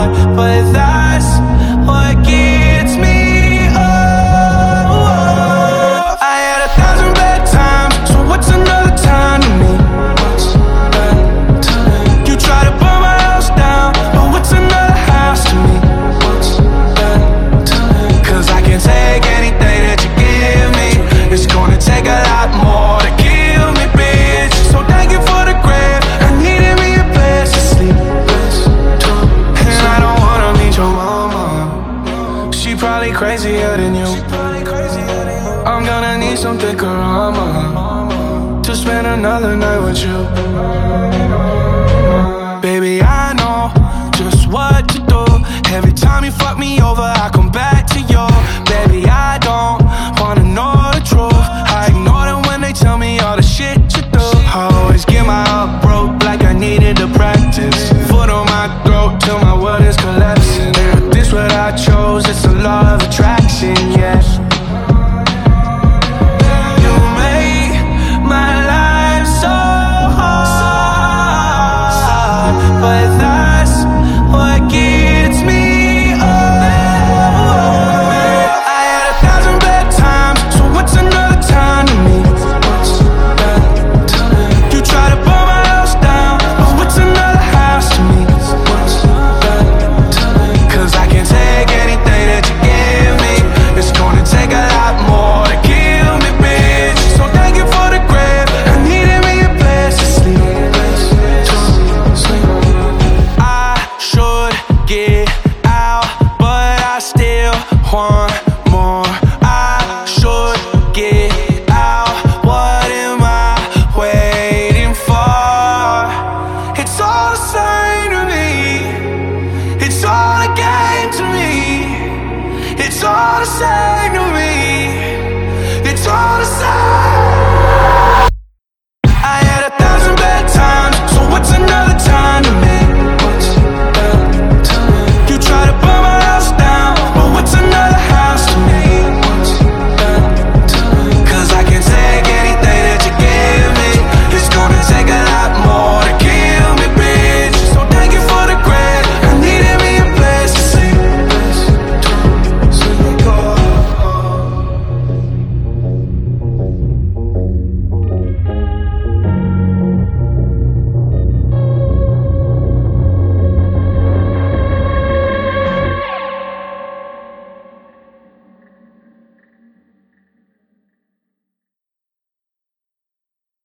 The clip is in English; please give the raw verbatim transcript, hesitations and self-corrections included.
but that's what gets me. Oh, I had a thousand bad times, so what's another time to me? You try to burn my house down, but what's another house to me? Cause I can't take anything that you give me. It's gonna take a lot more to kill me, bitch. So thank you for the grave. I needed me a place to sleep. And I don't wanna meet your mama. She probably crazier than you. I'm gonna need some thicker armor to spend another night with you. Baby, I know just what to do. Every time you fuck me over, I come back to you. Baby, I don't wanna know the truth. I ignore them when they tell me all the shit you do. I always get my heart broke like I needed to practice. Foot on my throat till my world is collapsing. But this what I chose, it's a law of attraction, yeah. You make my life so hard, but that's what gets me. It's all the same to me. It's all the same.